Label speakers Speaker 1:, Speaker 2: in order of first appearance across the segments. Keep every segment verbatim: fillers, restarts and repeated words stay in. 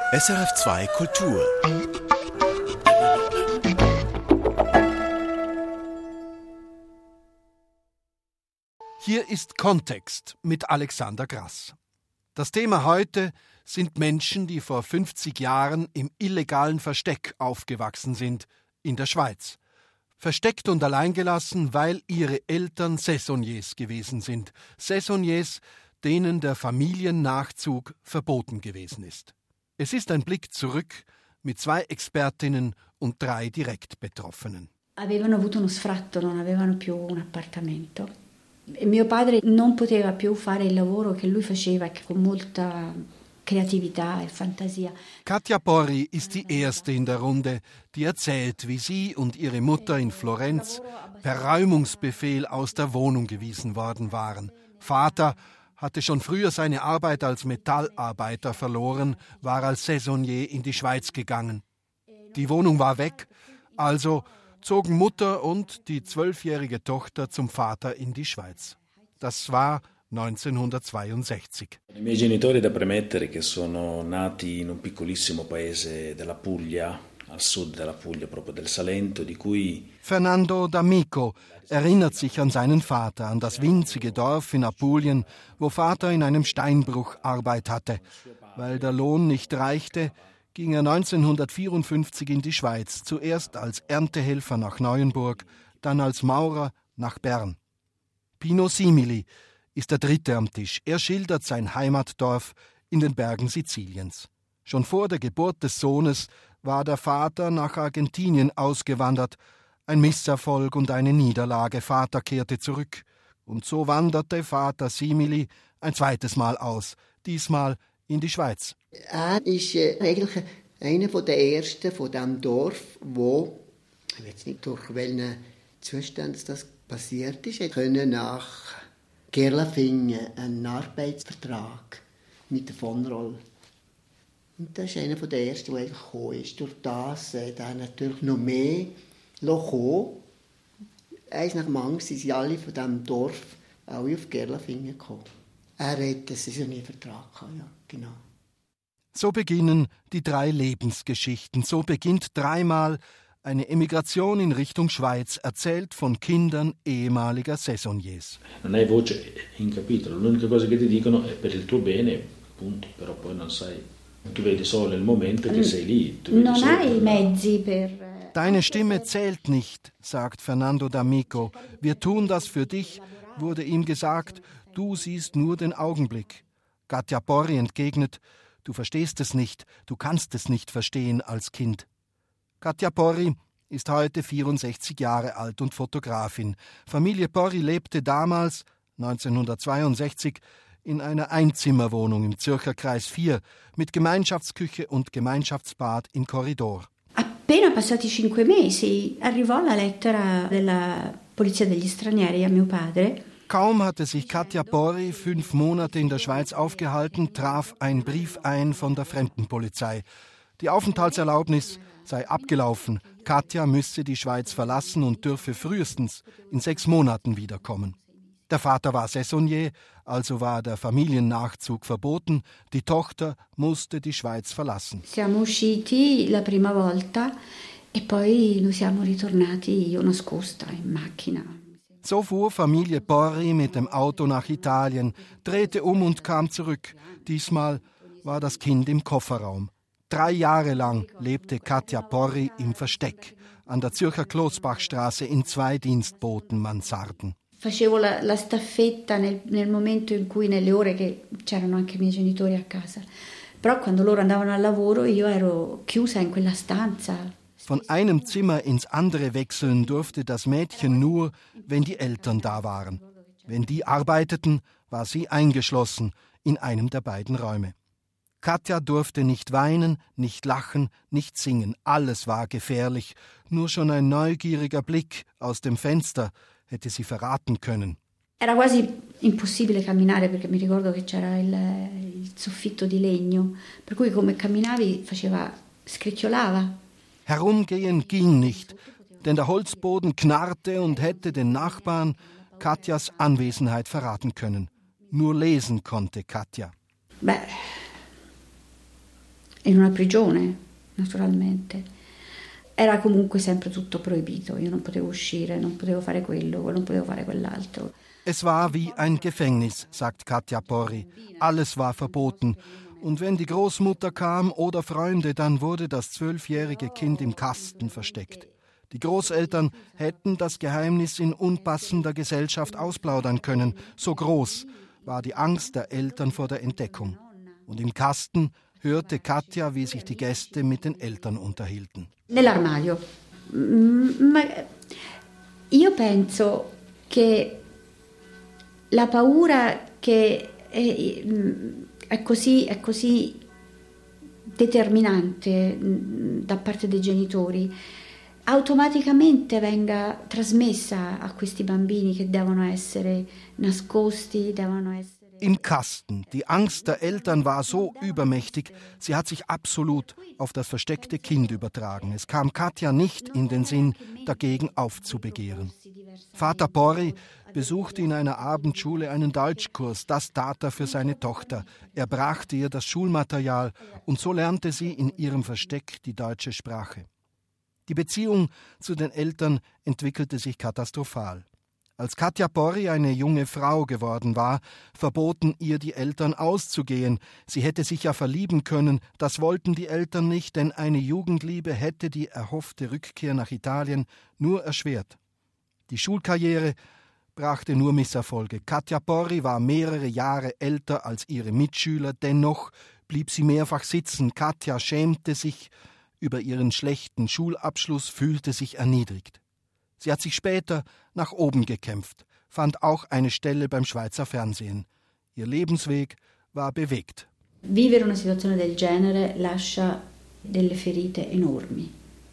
Speaker 1: S R F zwei Kultur.
Speaker 2: Hier ist Kontext mit Alexander Grass. Das Thema heute sind Menschen, die vor fünfzig Jahren im illegalen Versteck aufgewachsen sind, in der Schweiz. Versteckt und alleingelassen, weil ihre Eltern Saisonniers gewesen sind. Saisonniers, denen der Familiennachzug verboten gewesen ist. Es ist ein Blick zurück mit zwei Expertinnen und drei direkt Betroffenen.
Speaker 3: Avevano avuto uno sfratto, non avevano più un appartamento. E mio padre non poteva più fare il lavoro che lui faceva con molta Kreativität und Fantasie.
Speaker 2: Katja Porri ist die Erste in der Runde, die erzählt, wie sie und ihre Mutter in Florenz per Räumungsbefehl aus der Wohnung gewiesen worden waren. Vater hatte schon früher seine Arbeit als Metallarbeiter verloren, war als Saisonnier in die Schweiz gegangen. Die Wohnung war weg, also zogen Mutter und die zwölfjährige Tochter zum Vater in die Schweiz. Das war neunzehnhundertzweiundsechzig.
Speaker 4: I miei genitori, da premettere, che sono nati in un piccolissimo paese della Puglia, al sud della Puglia, proprio del Salento, di cui
Speaker 2: Fernando D'Amico erinnert sich an seinen Vater, an das winzige Dorf in Apulien, wo Vater in einem Steinbruch Arbeit hatte. Weil der Lohn nicht reichte, ging er neunzehnhundertvierundfünfzig in die Schweiz, zuerst als Erntehelfer nach Neuenburg, dann als Maurer nach Bern. Pino Simili ist der Dritte am Tisch. Er schildert sein Heimatdorf in den Bergen Siziliens. Schon vor der Geburt des Sohnes war der Vater nach Argentinien ausgewandert. Ein Misserfolg und eine Niederlage. Vater kehrte zurück. Und so wanderte Vater Simili ein zweites Mal aus, diesmal in die Schweiz.
Speaker 5: Er ist äh, eigentlich einer der Ersten von diesem Dorf, wo, ich weiß nicht, durch welchen Zustand das passiert ist, er konnte nach Gerlafingen einen Arbeitsvertrag mit der von Roll. Und das ist einer der Ersten, der eigentlich gekommen ist. Durch das äh, dann natürlich noch mehr gekommen. Eins nach dem anderen sind sie alle von diesem Dorf alle auf Gerlafingen gekommen. Er hat einen Saisoniervertrag gehabt, ja, genau.
Speaker 2: So beginnen die drei Lebensgeschichten. So beginnt dreimal eine Emigration in Richtung Schweiz, erzählt von Kindern ehemaliger Saisonniers.
Speaker 4: Non hai voce in capitolo, l'unica cosa che ti dicono è per il tuo bene, punto, però poi non sai. Tu vedi solo il momento che sei lì. Tu vedi
Speaker 3: Non
Speaker 4: solo
Speaker 3: hai i mezzi per...
Speaker 2: Deine Stimme zählt nicht, sagt Fernando D'Amico. Wir tun das für dich, wurde ihm gesagt. Du siehst nur den Augenblick. Katja Porri entgegnet, du verstehst es nicht, du kannst es nicht verstehen als Kind. Katja Porri ist heute vierundsechzig Jahre alt und Fotografin. Familie Porri lebte damals, neunzehnhundertzweiundsechzig, in einer Einzimmerwohnung im Zürcher Kreis vier mit Gemeinschaftsküche und Gemeinschaftsbad im Korridor.
Speaker 3: Appena passati cinque mesi arrivò la lettera della Polizia degli Stranieri a mio padre.
Speaker 2: Kaum hatte sich Katja Porri fünf Monate in der Schweiz aufgehalten, traf ein Brief ein von der Fremdenpolizei. Die Aufenthaltserlaubnis sei abgelaufen. Katja müsse die Schweiz verlassen und dürfe frühestens in sechs Monaten wiederkommen. Der Vater war Saisonnier, also war der Familiennachzug verboten. Die Tochter musste die Schweiz verlassen.
Speaker 3: Siamo usciti la prima volta e poi noi siamo ritornati io nascosta in macchina.
Speaker 2: So fuhr Familie Porri mit dem Auto nach Italien, drehte um und kam zurück. Diesmal war das Kind im Kofferraum. Drei Jahre lang lebte Katja Porri im Versteck an der Zürcher Kloßbachstraße in zwei Dienstboten-Mansarden.
Speaker 3: Facevo la, la staffetta nel, nel momento in cui, nelle ore che c'erano anche i miei genitori a casa. Però quando loro andavano al lavoro io ero chiusa in quella stanza.
Speaker 2: Von einem Zimmer ins andere wechseln durfte das Mädchen nur, wenn die Eltern da waren. Wenn die arbeiteten, war sie eingeschlossen in einem der beiden Räume. Katja durfte nicht weinen, nicht lachen, nicht singen. Alles war gefährlich. Nur schon ein neugieriger Blick aus dem Fenster hätte sie verraten können.
Speaker 3: Era quasi impossibile camminare perché mi ricordo che c'era il, il soffitto di legno, per cui come camminavi faceva, scricchiolava.
Speaker 2: Herumgehen ging nicht, denn der Holzboden knarrte und hätte den Nachbarn Katjas Anwesenheit verraten können. Nur lesen konnte Katja.
Speaker 3: Beh, in una prigione, naturalmente. Era comunque sempre tutto proibito, io non potevo uscire, non potevo fare quello, non potevo fare quell'altro.
Speaker 2: Es war wie ein Gefängnis, sagt Katja Porri. Alles war verboten. Und wenn die Großmutter kam oder Freunde, dann wurde das zwölfjährige Kind im Kasten versteckt. Die Großeltern hätten das Geheimnis in unpassender Gesellschaft ausplaudern können. So groß war die Angst der Eltern vor der Entdeckung. Und im Kasten hörte Katja, wie sich die Gäste mit den Eltern unterhielten.
Speaker 3: Nell'armadio. Ma io penso che la paura che è, è così, è così determinante da parte dei genitori automaticamente venga trasmessa a questi bambini che devono essere nascosti, devono essere...
Speaker 2: Im Kasten. Die Angst der Eltern war so übermächtig, sie hat sich absolut auf das versteckte Kind übertragen. Es kam Katja nicht in den Sinn, dagegen aufzubegehren. Vater Porri besuchte in einer Abendschule einen Deutschkurs. Das tat er für seine Tochter. Er brachte ihr das Schulmaterial und so lernte sie in ihrem Versteck die deutsche Sprache. Die Beziehung zu den Eltern entwickelte sich katastrophal. Als Katja Porri eine junge Frau geworden war, verboten ihr die Eltern auszugehen. Sie hätte sich ja verlieben können, das wollten die Eltern nicht, denn eine Jugendliebe hätte die erhoffte Rückkehr nach Italien nur erschwert. Die Schulkarriere brachte nur Misserfolge. Katja Porri war mehrere Jahre älter als ihre Mitschüler, dennoch blieb sie mehrfach sitzen. Katja schämte sich über ihren schlechten Schulabschluss, fühlte sich erniedrigt. Sie hat sich später nach oben gekämpft, fand auch eine Stelle beim Schweizer Fernsehen. Ihr Lebensweg war bewegt.
Speaker 3: Vivere una situazione del genere lascia delle ferite enormi.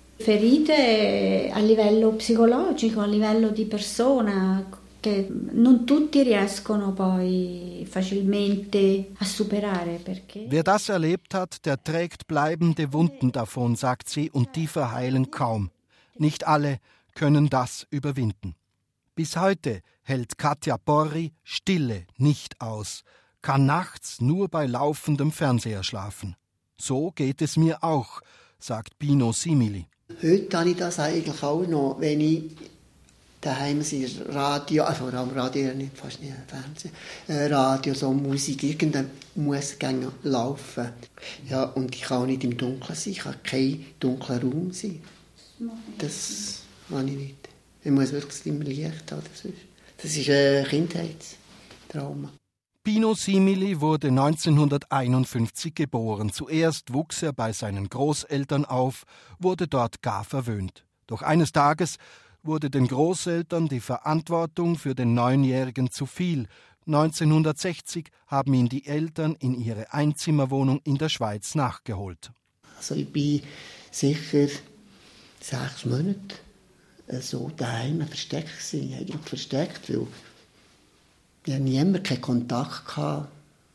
Speaker 3: Ferite a livello psicologico, a livello di persona, che non tutti riescono poi facilmente a superare. Perché...
Speaker 2: Wer das erlebt hat, der trägt bleibende Wunden davon, sagt sie, und die verheilen kaum. Nicht alle können das überwinden. Bis heute hält Katja Porri Stille nicht aus, kann nachts nur bei laufendem Fernseher schlafen. So geht es mir auch, sagt Pino Simili.
Speaker 5: Heute habe ich das eigentlich auch noch, wenn ich daheim sein Radio, also Radio nicht, fast nicht Fernsehen, Radio, so Musik, irgendeine muss laufen. Ja, und ich kann auch nicht im Dunkeln sein, ich kann kein dunkler Raum sein. Das kann ich nicht. Ich muss wirklich immer Licht haben. Das ist ein Kindheitstrauma.
Speaker 2: Pino Simili wurde neunzehnhunderteinundfünfzig geboren. Zuerst wuchs er bei seinen Großeltern auf, wurde dort gar verwöhnt. Doch eines Tages wurde den Großeltern die Verantwortung für den Neunjährigen zu viel. neunzehnhundertsechzig haben ihn die Eltern in ihre Einzimmerwohnung in der Schweiz nachgeholt.
Speaker 5: Also ich bin sicher sechs Monate so daheim versteckt gewesen, eigentlich versteckt, weil ich niemand keinen Kontakt hatte.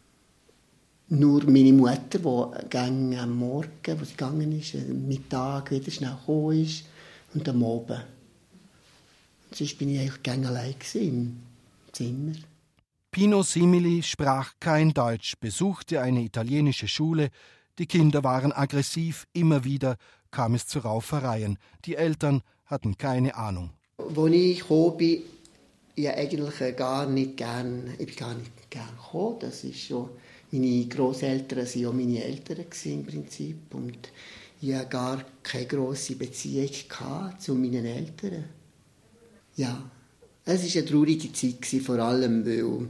Speaker 5: Nur meine Mutter, die am Morgen, wo sie gegangen ist, am Mittag wieder schnell gekommen ist und am Abend. Sonst bin ich eigentlich gerne allein im Zimmer.
Speaker 2: Pino Simili sprach kein Deutsch, besuchte eine italienische Schule. Die Kinder waren aggressiv, immer wieder kam es zu Raufereien. Die Eltern hatten keine Ahnung.
Speaker 5: Als ich gekommen bin, ich eigentlich gar nicht gern, ich bin gar nicht gern gekommen. Das ist schon, meine Grosseltern waren auch meine Eltern im Prinzip. Und ich hatte gar keine grosse Beziehung zu meinen Eltern. Ja, es war eine traurige Zeit, vor allem, weil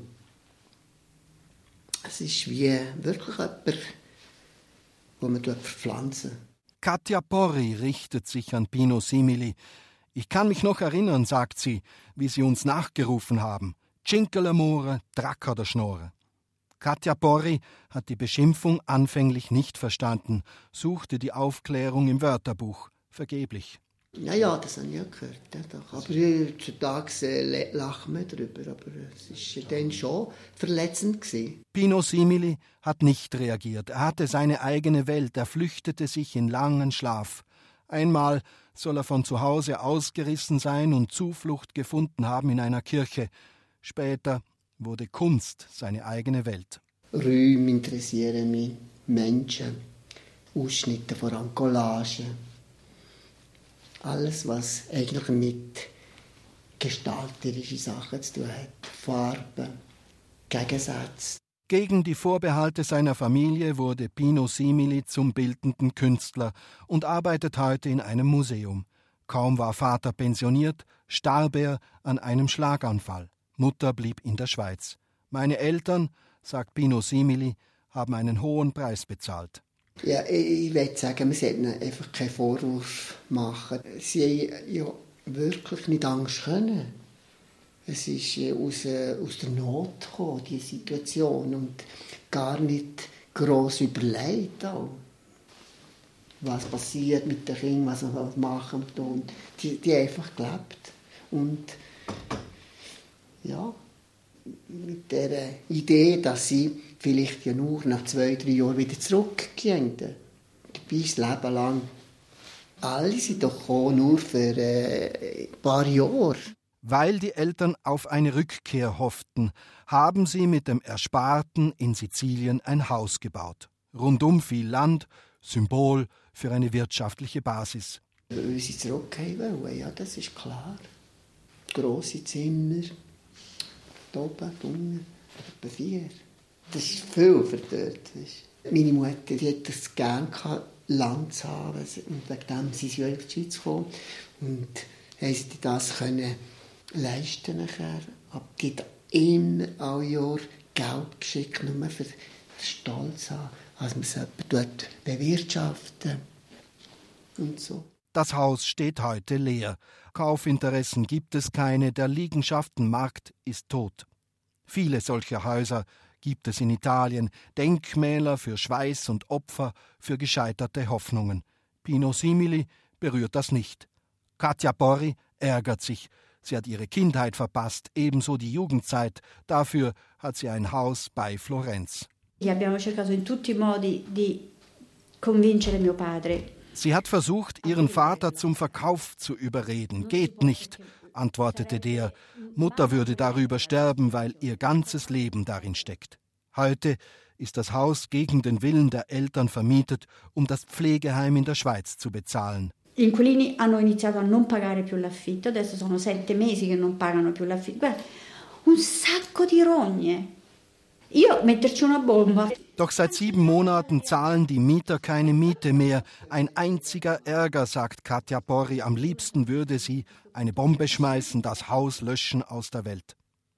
Speaker 5: es ist wie wirklich jemand, wo man verpflanzen.
Speaker 2: Katja Porri richtet sich an Pino Simili. Ich kann mich noch erinnern, sagt sie, wie sie uns nachgerufen haben. Cinque Drac oder Schnorre. Katja Porri hat die Beschimpfung anfänglich nicht verstanden, suchte die Aufklärung im Wörterbuch. Vergeblich.
Speaker 5: Ja, ja, das habe ich ja gehört. Ja, aber heutzutage lachen wir darüber, aber es war dann schon verletzend gewesen.
Speaker 2: Pino Simili hat nicht reagiert. Er hatte seine eigene Welt, er flüchtete sich in langen Schlaf. Einmal soll er von zu Hause ausgerissen sein und Zuflucht gefunden haben in einer Kirche. Später wurde Kunst seine eigene Welt.
Speaker 5: Räume interessieren mich, Menschen. Ausschnitte, vor allem Collagen. Alles, was eigentlich mit gestalterischen Sachen zu tun hat. Farben, Gegensätze.
Speaker 2: Gegen die Vorbehalte seiner Familie wurde Pino Simili zum bildenden Künstler und arbeitet heute in einem Museum. Kaum war Vater pensioniert, starb er an einem Schlaganfall. Mutter blieb in der Schweiz. Meine Eltern, sagt Pino Simili, haben einen hohen Preis bezahlt.
Speaker 5: Ja, ich würde sagen, wir sollten einfach keinen Vorwurf machen. Sie haben ja wirklich nicht Angst können. Es ist aus, aus der Not gekommen, diese Situation, und gar nicht gross überlegt auch. Was passiert mit den Kindern, was man machen und die, die einfach gelebt. Und ja, mit der Idee, dass sie vielleicht ja nur nach zwei, drei Jahren wieder zurückgehen. Dabei das Leben lang. Alle sind doch gekommen, nur für äh, ein paar Jahre.
Speaker 2: Weil die Eltern auf eine Rückkehr hofften, haben sie mit dem Ersparten in Sizilien ein Haus gebaut. Rundum viel Land, Symbol für eine wirtschaftliche Basis.
Speaker 5: Weil sie zurückgehen wollen, ja, das ist klar. Grosse Zimmer, da oben, unten, etwa vier. Das ist viel für dort. Meine Mutter die hat es gerne gehabt, Land zu haben. Und wegen dem sind sie in die Schweiz gekommen. Und haben sie das können leisten nachher. Aber die hat ihnen alle Jahr Geld geschickt, nur für Stolz zu haben, als man es dort bewirtschaften und so.
Speaker 2: Das Haus steht heute leer. Kaufinteressen gibt es keine, der Liegenschaftenmarkt ist tot. Viele solcher Häuser gibt es in Italien, Denkmäler für Schweiß und Opfer, für gescheiterte Hoffnungen. Pino Simili berührt das nicht. Katia Porri ärgert sich. Sie hat ihre Kindheit verpasst, ebenso die Jugendzeit. Dafür hat sie ein Haus bei Florenz.
Speaker 3: Sie
Speaker 2: hat versucht, ihren Vater zum Verkauf zu überreden. Geht nicht, antwortete der. Mutter würde darüber sterben, weil ihr ganzes Leben darin steckt. Heute ist das Haus gegen den Willen der Eltern vermietet, um das Pflegeheim in der Schweiz zu bezahlen.
Speaker 3: Gli inquilini hanno iniziato a non pagare più l'affitto, adesso sono sette mesi che non pagano più l'affitto. Guarda, un sacco di rogne. Io metterci una bomba.
Speaker 2: Doch seit sieben Monaten zahlen die Mieter keine Miete mehr. Ein einziger Ärger, sagt Katia Porri. Am liebsten würde sie eine Bombe schmeißen, das Haus löschen aus der Welt.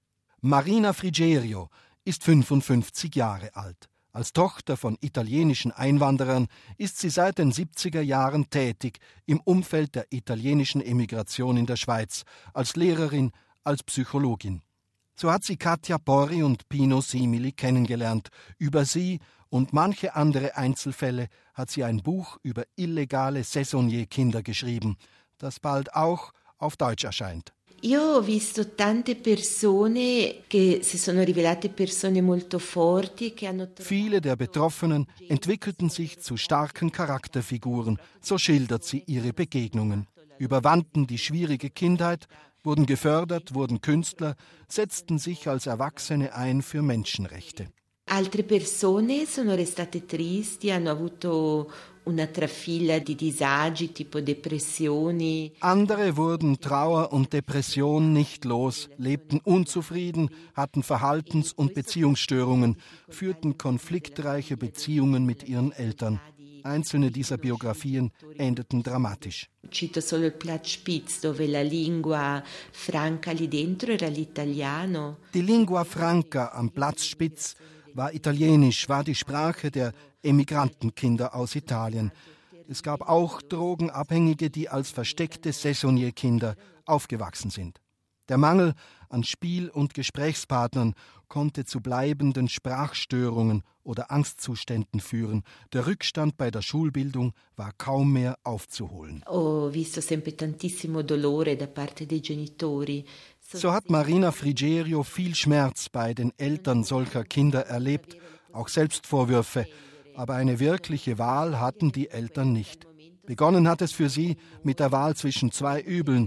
Speaker 2: Marina Frigerio ist fünfundfünfzig Jahre alt. Als Tochter von italienischen Einwanderern ist sie seit den siebziger Jahren tätig im Umfeld der italienischen Emigration in der Schweiz, als Lehrerin, als Psychologin. So hat sie Katia Porri und Pino Simili kennengelernt. Über sie und manche andere Einzelfälle hat sie ein Buch über illegale Saisonnier-Kinder geschrieben, das bald auch auf Deutsch erscheint.
Speaker 1: Io ho visto tante persone che si sono rivelate persone molto forti che hanno
Speaker 2: Viele der Betroffenen entwickelten sich zu starken Charakterfiguren, so schildert sie ihre Begegnungen. Überwanden die schwierige Kindheit, wurden gefördert, wurden Künstler, setzten sich als Erwachsene ein für Menschenrechte.
Speaker 1: Altre persone sono restate tristi, hanno avuto una trafila di disagi, tipo depressioni.
Speaker 2: Andere wurden Trauer und Depression nicht los, lebten unzufrieden, hatten Verhaltens- und Beziehungsstörungen, führten konfliktreiche Beziehungen mit ihren Eltern. Einzelne dieser Biografien endeten dramatisch.
Speaker 1: Cito solo il Platz Spitz, dove la lingua franca lì dentro era l'italiano.
Speaker 2: Die Lingua franca am Platz Spitz war Italienisch, war die Sprache der Emigrantenkinder aus Italien. Es gab auch Drogenabhängige, die als versteckte Saisonnier-Kinder aufgewachsen sind. Der Mangel an Spiel- und Gesprächspartnern konnte zu bleibenden Sprachstörungen oder Angstzuständen führen. Der Rückstand bei der Schulbildung war kaum mehr aufzuholen.
Speaker 1: Ho visto sempre tantissimo dolore da parte dei genitori.
Speaker 2: So hat Marina Frigerio viel Schmerz bei den Eltern solcher Kinder erlebt, auch Selbstvorwürfe. Aber eine wirkliche Wahl hatten die Eltern nicht. Begonnen hat es für sie mit der Wahl zwischen zwei Übeln.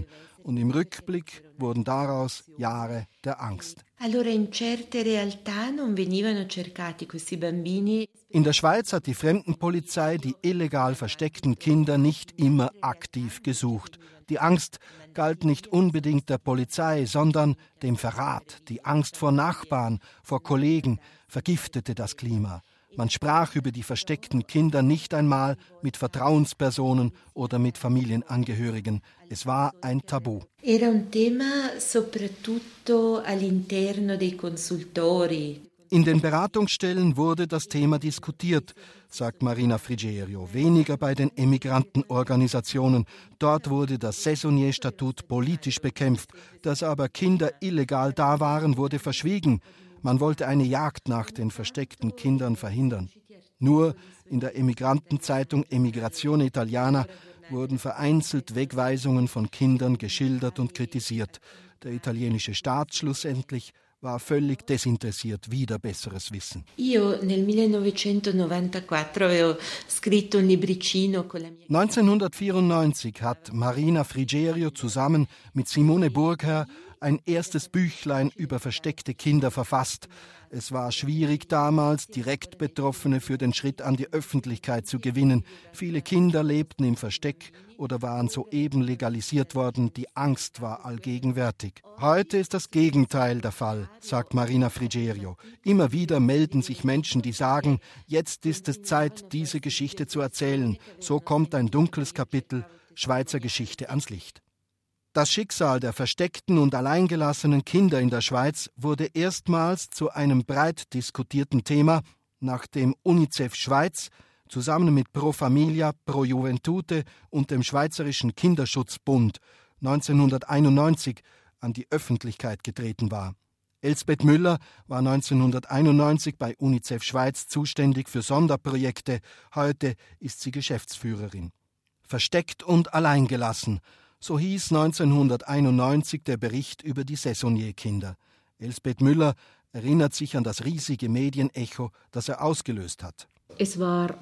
Speaker 2: und im Rückblick wurden daraus Jahre der Angst.
Speaker 1: Allora in certe realtà non venivano cercati questi bambini.
Speaker 2: In der Schweiz hat die Fremdenpolizei die illegal versteckten Kinder nicht immer aktiv gesucht. Die Angst galt nicht unbedingt der Polizei, sondern dem Verrat. Die Angst vor Nachbarn, vor Kollegen vergiftete das Klima. Man sprach über die versteckten Kinder nicht einmal mit Vertrauenspersonen oder mit Familienangehörigen. Es war ein Tabu.
Speaker 1: Era un tema soprattutto all'interno dei consultori.
Speaker 2: In den Beratungsstellen wurde das Thema diskutiert, sagt Marina Frigerio, weniger bei den Emigrantenorganisationen. Dort wurde das Saisonnier-Statut politisch bekämpft. Dass aber Kinder illegal da waren, wurde verschwiegen. Man wollte eine Jagd nach den versteckten Kindern verhindern. Nur in der Emigrantenzeitung Emigrazione Italiana wurden vereinzelt Wegweisungen von Kindern geschildert und kritisiert. Der italienische Staat schlussendlich war völlig desinteressiert, wider besseres Wissen.
Speaker 1: Io nel millenovecentonovantaquattro avevo scritto un libricino con la mia...
Speaker 2: neunzehnhundertvierundneunzig hat Marina Frigerio zusammen mit Simone Burgherr ein erstes Büchlein über versteckte Kinder verfasst. Es war schwierig damals, direkt Betroffene für den Schritt an die Öffentlichkeit zu gewinnen. Viele Kinder lebten im Versteck oder waren soeben legalisiert worden. Die Angst war allgegenwärtig. Heute ist das Gegenteil der Fall, sagt Marina Frigerio. Immer wieder melden sich Menschen, die sagen, jetzt ist es Zeit, diese Geschichte zu erzählen. So kommt ein dunkles Kapitel Schweizer Geschichte ans Licht. Das Schicksal der versteckten und alleingelassenen Kinder in der Schweiz wurde erstmals zu einem breit diskutierten Thema, nachdem UNICEF Schweiz zusammen mit Pro Familia, Pro Juventute und dem Schweizerischen Kinderschutzbund neunzehnhunderteinundneunzig an die Öffentlichkeit getreten war. Elsbeth Müller war neunzehnhunderteinundneunzig bei UNICEF Schweiz zuständig für Sonderprojekte. Heute ist sie Geschäftsführerin. Versteckt und alleingelassen. So hieß neunzehnhunderteinundneunzig der Bericht über die Saisonnier-Kinder. Elsbeth Müller erinnert sich an das riesige Medienecho, das er ausgelöst hat.
Speaker 6: Es war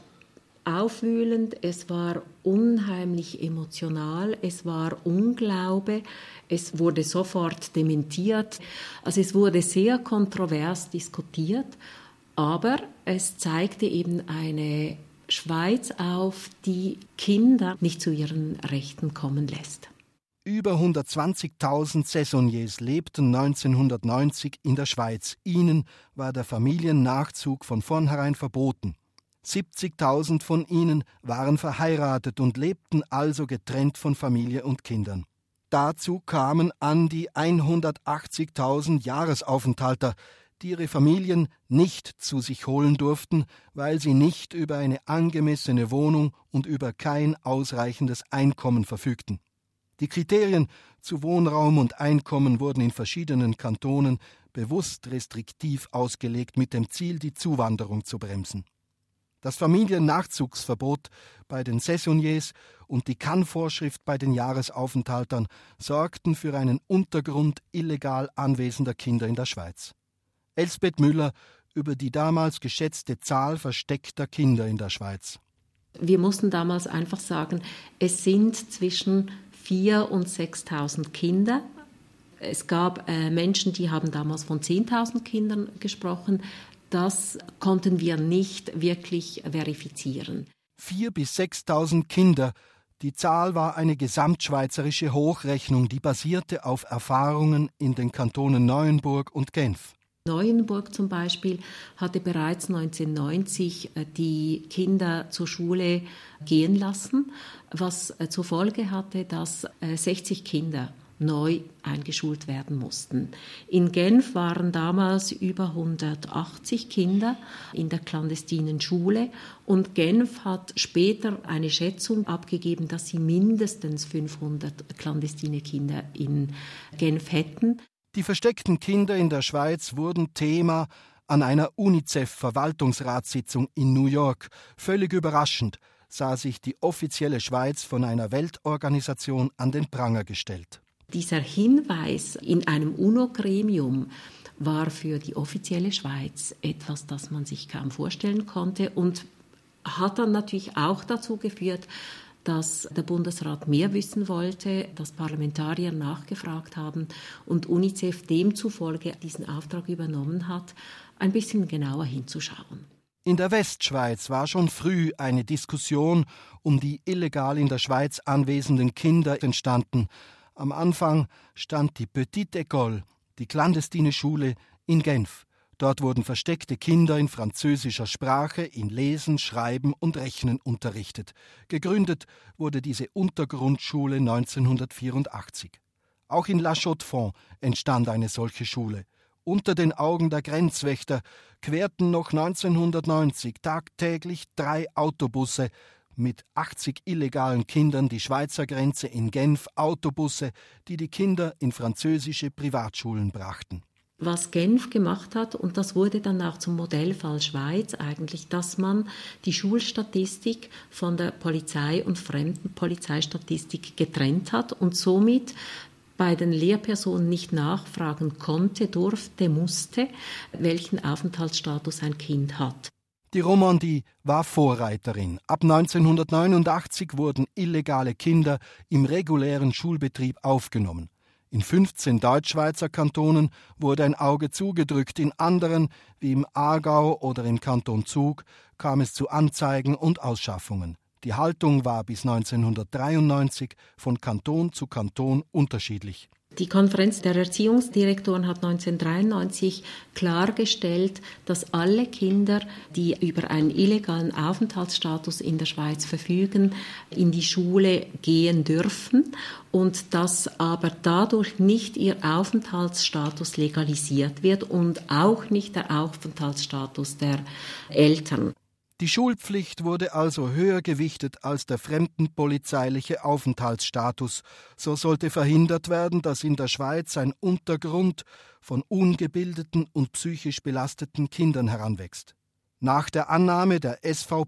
Speaker 6: aufwühlend, es war unheimlich emotional, es war Unglaube, es wurde sofort dementiert. Also es wurde sehr kontrovers diskutiert, aber es zeigte eben eine Schweiz auf, die Kinder nicht zu ihren Rechten kommen lässt.
Speaker 2: Über hundertzwanzigtausend Saisonniers lebten neunzehnhundertneunzig in der Schweiz. Ihnen war der Familiennachzug von vornherein verboten. siebzigtausend von ihnen waren verheiratet und lebten also getrennt von Familie und Kindern. Dazu kamen an die hundertachtzigtausend Jahresaufenthalter, die ihre Familien nicht zu sich holen durften, weil sie nicht über eine angemessene Wohnung und über kein ausreichendes Einkommen verfügten. Die Kriterien zu Wohnraum und Einkommen wurden in verschiedenen Kantonen bewusst restriktiv ausgelegt, mit dem Ziel, die Zuwanderung zu bremsen. Das Familiennachzugsverbot bei den Saisonniers und die Kann-Vorschrift bei den Jahresaufenthaltern sorgten für einen Untergrund illegal anwesender Kinder in der Schweiz. Elsbeth Müller über die damals geschätzte Zahl versteckter Kinder in der Schweiz.
Speaker 6: Wir mussten damals einfach sagen, es sind zwischen viertausend und sechstausend Kinder. Es gab äh, Menschen, die haben damals von zehntausend Kindern gesprochen. Das konnten wir nicht wirklich verifizieren.
Speaker 2: viertausend bis sechstausend Kinder. Die Zahl war eine gesamtschweizerische Hochrechnung, die basierte auf Erfahrungen in den Kantonen Neuenburg und Genf.
Speaker 6: Neuenburg zum Beispiel hatte bereits neunzehnhundertneunzig die Kinder zur Schule gehen lassen, was zur Folge hatte, dass sechzig Kinder neu eingeschult werden mussten. In Genf waren damals über hundertachtzig Kinder in der clandestinen Schule und Genf hat später eine Schätzung abgegeben, dass sie mindestens fünfhundert clandestine Kinder in Genf hätten.
Speaker 2: Die versteckten Kinder in der Schweiz wurden Thema an einer UNICEF-Verwaltungsratssitzung in New York. Völlig überraschend sah sich die offizielle Schweiz von einer Weltorganisation an den Pranger gestellt.
Speaker 6: Dieser Hinweis in einem UNO-Gremium war für die offizielle Schweiz etwas, das man sich kaum vorstellen konnte und hat dann natürlich auch dazu geführt, dass der Bundesrat mehr wissen wollte, dass Parlamentarier nachgefragt haben und UNICEF demzufolge diesen Auftrag übernommen hat, ein bisschen genauer hinzuschauen.
Speaker 2: In der Westschweiz war schon früh eine Diskussion um die illegal in der Schweiz anwesenden Kinder entstanden. Am Anfang stand die Petite École, die clandestine Schule in Genf. Dort wurden versteckte Kinder in französischer Sprache in Lesen, Schreiben und Rechnen unterrichtet. Gegründet wurde diese Untergrundschule neunzehnhundertvierundachtzig. Auch in La Chaux-de-Fonds entstand eine solche Schule. Unter den Augen der Grenzwächter querten noch neunzehnhundertneunzig tagtäglich drei Autobusse mit achtzig illegalen Kindern die Schweizer Grenze in Genf, Autobusse, die die Kinder in französische Privatschulen brachten.
Speaker 6: Was Genf gemacht hat, und das wurde dann auch zum Modellfall Schweiz eigentlich, dass man die Schulstatistik von der Polizei- und Fremdenpolizeistatistik getrennt hat und somit bei den Lehrpersonen nicht nachfragen konnte, durfte, musste, welchen Aufenthaltsstatus ein Kind hat.
Speaker 2: Die Romandie war Vorreiterin. Ab neunzehnhundertneunundachtzig wurden illegale Kinder im regulären Schulbetrieb aufgenommen. In fünfzehn Deutschschweizer Kantonen wurde ein Auge zugedrückt, in anderen, wie im Aargau oder im Kanton Zug, kam es zu Anzeigen und Ausschaffungen. Die Haltung war bis neunzehnhundertdreiundneunzig von Kanton zu Kanton unterschiedlich.
Speaker 6: Die Konferenz der Erziehungsdirektoren hat neunzehnhundertdreiundneunzig klargestellt, dass alle Kinder, die über einen illegalen Aufenthaltsstatus in der Schweiz verfügen, in die Schule gehen dürfen und dass aber dadurch nicht ihr Aufenthaltsstatus legalisiert wird und auch nicht der Aufenthaltsstatus der Eltern.
Speaker 2: Die Schulpflicht wurde also höher gewichtet als der fremdenpolizeiliche Aufenthaltsstatus. So sollte verhindert werden, dass in der Schweiz ein Untergrund von ungebildeten und psychisch belasteten Kindern heranwächst. Nach der Annahme der S V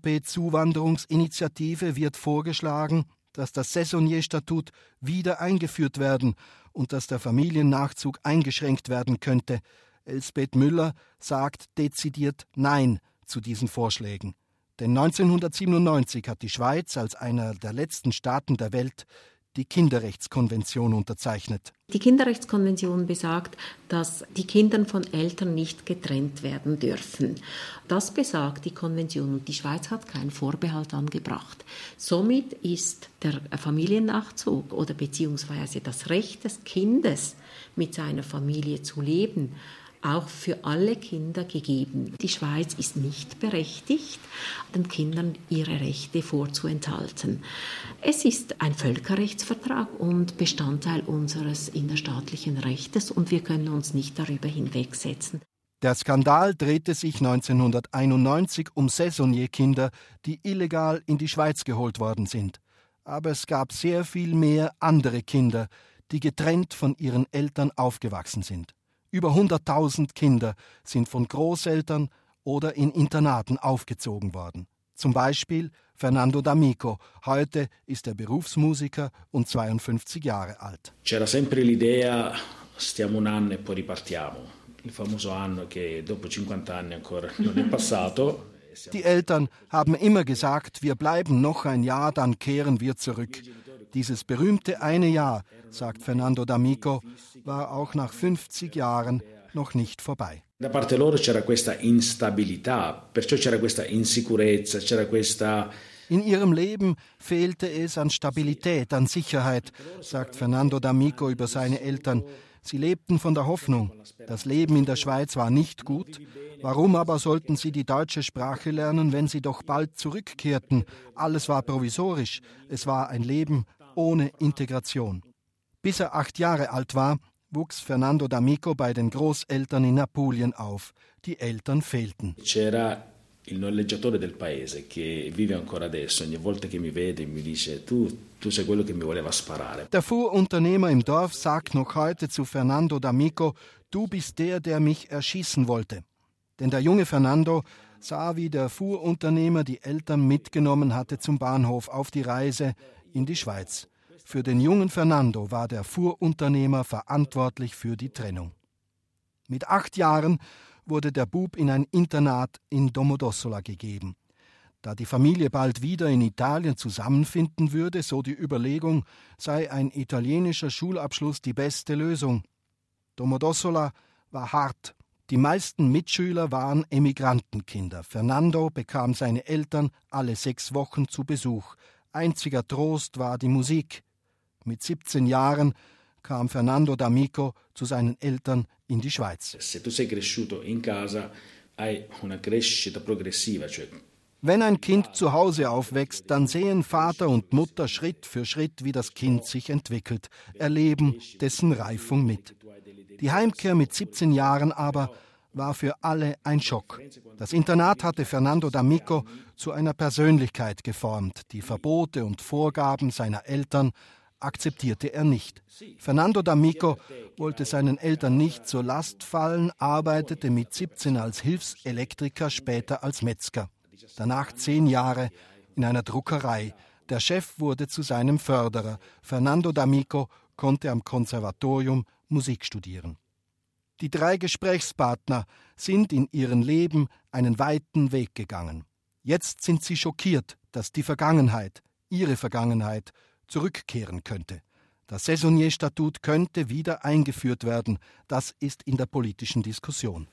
Speaker 2: P-Zuwanderungsinitiative wird vorgeschlagen, dass das Saisonnier-Statut wieder eingeführt werden und dass der Familiennachzug eingeschränkt werden könnte. Elsbeth Müller sagt dezidiert Nein zu diesen Vorschlägen. Denn neunzehnhundertsiebenundneunzig hat die Schweiz als einer der letzten Staaten der Welt die Kinderrechtskonvention unterzeichnet.
Speaker 6: Die Kinderrechtskonvention besagt, dass die Kinder von Eltern nicht getrennt werden dürfen. Das besagt die Konvention und die Schweiz hat keinen Vorbehalt angebracht. Somit ist der Familiennachzug oder beziehungsweise das Recht des Kindes, mit seiner Familie zu leben, auch für alle Kinder gegeben. Die Schweiz ist nicht berechtigt, den Kindern ihre Rechte vorzuenthalten. Es ist ein Völkerrechtsvertrag und Bestandteil unseres innerstaatlichen Rechtes und wir können uns nicht darüber hinwegsetzen.
Speaker 2: Der Skandal drehte sich neunzehnhunderteinundneunzig um Saisonnier-Kinder, die illegal in die Schweiz geholt worden sind. Aber es gab sehr viel mehr andere Kinder, die getrennt von ihren Eltern aufgewachsen sind. Über hunderttausend Kinder sind von Großeltern oder in Internaten aufgezogen worden. Zum Beispiel Fernando D'Amico. Heute ist er Berufsmusiker und zweiundfünfzig Jahre alt.
Speaker 4: C'era sempre l'idea, stiamo un anno e poi ripartiamo. Il famoso anno che dopo cinquanta anni ancora non è passato.
Speaker 2: Die Eltern haben immer gesagt, wir bleiben noch ein Jahr, dann kehren wir zurück. Dieses berühmte eine Jahr, sagt Fernando D'Amico, war auch nach fünfzig Jahren noch nicht vorbei.
Speaker 4: Da parte loro c'era questa instabilità, perciò c'era questa insicurezza, c'era questa...
Speaker 2: In ihrem Leben fehlte es an Stabilität, an Sicherheit, sagt Fernando D'Amico über seine Eltern. Sie lebten von der Hoffnung. Das Leben in der Schweiz war nicht gut. Warum aber sollten sie die deutsche Sprache lernen, wenn sie doch bald zurückkehrten? Alles war provisorisch. Es war ein Leben ohne Integration. Bis er acht Jahre alt war, wuchs Fernando D'Amico bei den Großeltern in Apulien auf. Die Eltern fehlten.
Speaker 4: C'era il noleggiatore del paese che vive ancora adesso. Ogni volta che mi vede mi dice tu, tu sei quello che mi voleva sparare.
Speaker 2: Der Fuhrunternehmer im Dorf sagt noch heute zu Fernando D'Amico, du bist der, der mich erschießen wollte. Denn der junge Fernando sah, wie der Fuhrunternehmer die Eltern mitgenommen hatte zum Bahnhof auf die Reise in die Schweiz. Für den jungen Fernando war der Fuhrunternehmer verantwortlich für die Trennung. Mit acht Jahren wurde der Bub in ein Internat in Domodossola gegeben. Da die Familie bald wieder in Italien zusammenfinden würde, so die Überlegung, sei ein italienischer Schulabschluss die beste Lösung. Domodossola war hart. Die meisten Mitschüler waren Emigrantenkinder. Fernando bekam seine Eltern alle sechs Wochen zu Besuch. Einziger Trost war die Musik. Mit siebzehn Jahren kam Fernando D'Amico zu seinen Eltern in die Schweiz.
Speaker 4: Se tu sei cresciuto in casa, hai una crescita progressiva, cioè
Speaker 2: Wenn ein Kind zu Hause aufwächst, dann sehen Vater und Mutter Schritt für Schritt, wie das Kind sich entwickelt, erleben dessen Reifung mit. Die Heimkehr mit siebzehn Jahren aber war für alle ein Schock. Das Internat hatte Fernando D'Amico zu einer Persönlichkeit geformt. Die Verbote und Vorgaben seiner Eltern akzeptierte er nicht. Fernando D'Amico wollte seinen Eltern nicht zur Last fallen, arbeitete mit siebzehn als Hilfselektriker, später als Metzger. Danach zehn Jahre in einer Druckerei. Der Chef wurde zu seinem Förderer. Fernando D'Amico konnte am Konservatorium Musik studieren. Die drei Gesprächspartner sind in ihrem Leben einen weiten Weg gegangen. Jetzt sind sie schockiert, dass die Vergangenheit, ihre Vergangenheit, zurückkehren könnte. Das Saisonnier-Statut könnte wieder eingeführt werden. Das ist in der politischen Diskussion.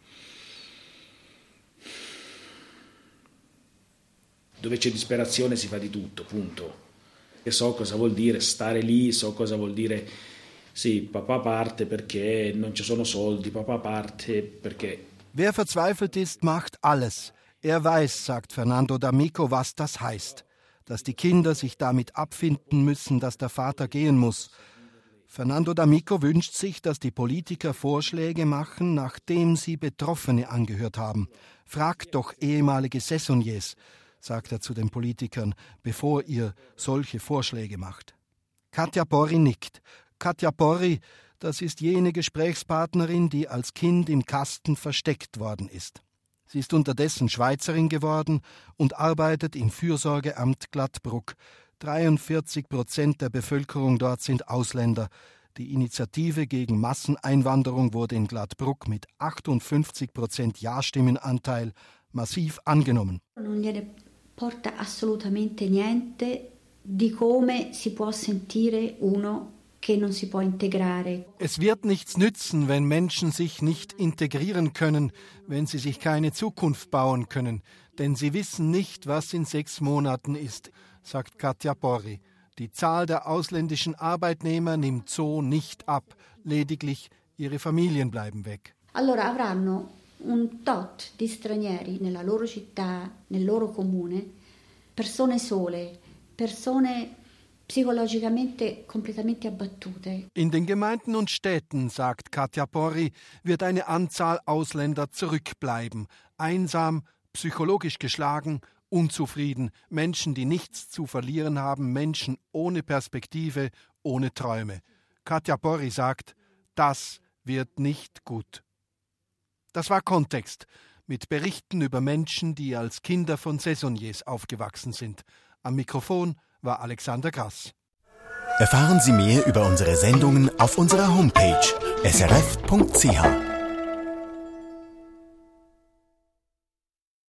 Speaker 4: Dove c'è disperazione si fa di tutto, punto. E so cosa vuol dire stare lì, so cosa vuol dire sì, papà parte perché non ci sono soldi, papà parte perché...
Speaker 2: Wer verzweifelt ist, macht alles. Er weiß, sagt Fernando D'Amico, was das heißt. Dass die Kinder sich damit abfinden müssen, dass der Vater gehen muss. Fernando D'Amico wünscht sich, dass die Politiker Vorschläge machen, nachdem sie Betroffene angehört haben. Fragt doch ehemalige Saisonniers, sagt er zu den Politikern, bevor ihr solche Vorschläge macht. Katja Porri nickt. Katja Porri, das ist jene Gesprächspartnerin, die als Kind im Kasten versteckt worden ist. Sie ist unterdessen Schweizerin geworden und arbeitet im Fürsorgeamt Glattbruck. dreiundvierzig Prozent der Bevölkerung dort sind Ausländer. Die Initiative gegen Masseneinwanderung wurde in Glattbruck mit achtundfünfzig Prozent Ja-Stimmenanteil massiv angenommen.
Speaker 3: Non gliene porta assolutamente niente di come si può sentire uno che non si può integrare.
Speaker 2: Es wird nichts nützen, wenn Menschen sich nicht integrieren können, wenn sie sich keine Zukunft bauen können, denn sie wissen nicht, was in sechs Monaten ist, sagt Katja Porri. Die Zahl der ausländischen Arbeitnehmer nimmt so nicht ab, lediglich ihre Familien bleiben weg.
Speaker 3: Allora avranno un tot di stranieri nella loro città, nel loro comune, persone sole, persone psychologicamente completamente abbattute.
Speaker 2: In den Gemeinden und Städten, sagt Katja Porri, wird eine Anzahl Ausländer zurückbleiben, einsam, psychologisch geschlagen, unzufrieden, Menschen, die nichts zu verlieren haben, Menschen ohne Perspektive, ohne Träume. Katja Porri sagt, das wird nicht gut. Das war Kontext, mit Berichten über Menschen, die als Kinder von Saisonniers aufgewachsen sind. Am Mikrofon war Alexander Grass.
Speaker 7: Erfahren Sie mehr über unsere Sendungen auf unserer Homepage s r f punkt c h.